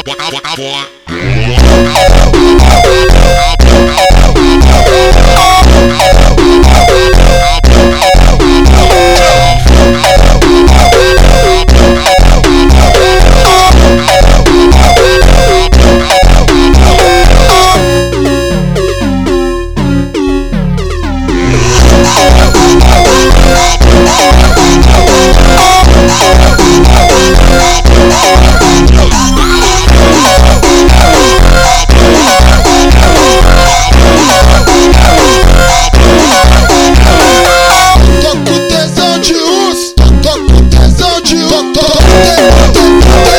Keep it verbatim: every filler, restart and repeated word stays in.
bota, bota, bota. Tô com tesão de urso, tô com tesão de urso, tô com tesão de urso.